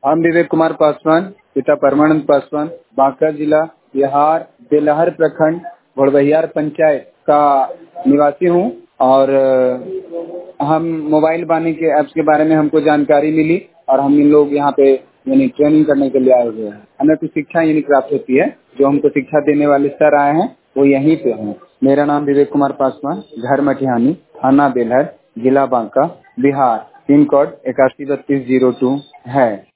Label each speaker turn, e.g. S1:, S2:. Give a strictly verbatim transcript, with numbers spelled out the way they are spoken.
S1: हम विवेक कुमार पासवान, पिता परमानंद पासवान, बांका जिला, बिहार, बेलहर प्रखंड, घोड़बहियार पंचायत का निवासी हूँ और हम मोबाइल बानी के ऐप्स के बारे में हमको जानकारी मिली और हम इन लोग यहाँ पे यानी ट्रेनिंग करने के लिए आए हुए हैं। हमें कुछ शिक्षा यानी प्राप्त होती है, जो हमको शिक्षा देने वाले सर आए हैं वो यहीं पे हैं। मेरा नाम विवेक कुमार पासवान, घर मटिहानी, थाना बेलहर, जिला बांका, बिहार, पिन कोड इक्यासी बत्तीस जीरो टू है।